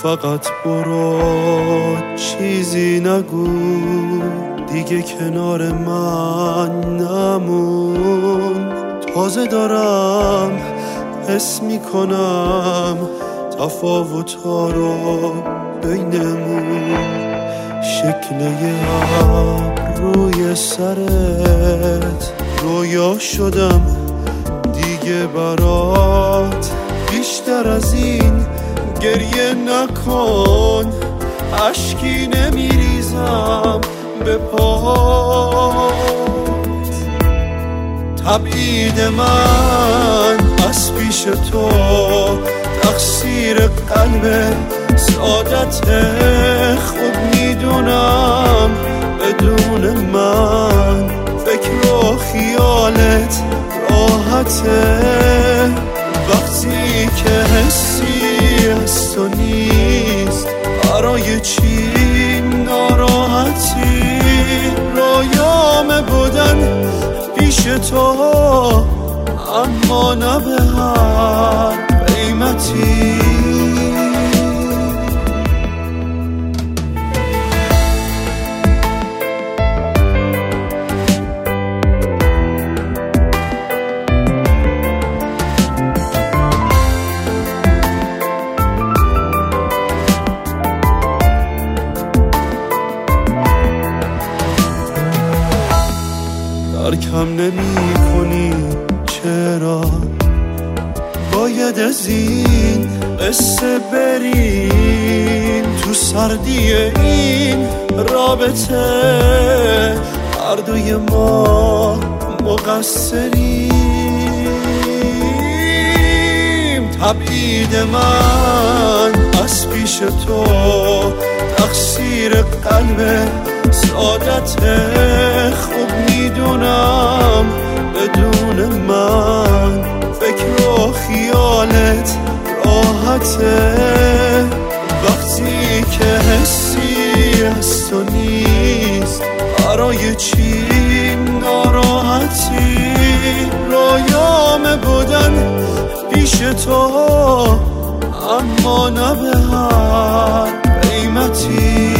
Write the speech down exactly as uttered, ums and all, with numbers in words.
فقط برو چیزی نگو دیگه کنار من نمون. تازه دارم حس میکنم تفاوت‌ها رو بینمون. شکل یه ابر روی سرت رویا شدم دیگه برات. بیشتر از این گریه نکن، اشکی نمیریزم به پات. تبعید من از پیش تو تقصیر قلب سعادت. خوب میدونم بدون من فکر و خیالت راحته. وقتی که حسی از تو نیست برای چی ناراحتی؟ رویام بودن پیش تو اما نه به هر قیمتی. درکم نمی کنی چرا باید از این قصه بریم تو سردی این رابطه؟ هر دوی ما مقصریم. تبعید من از پیش تو تقصیر قلب سعادت. خوب میدونم بدون من فکر و خیالت راحته. وقتی که حسی از تو نیست برای چی ناراحتی؟ رویام بودن پیش تو اما نه به هر قیمتی.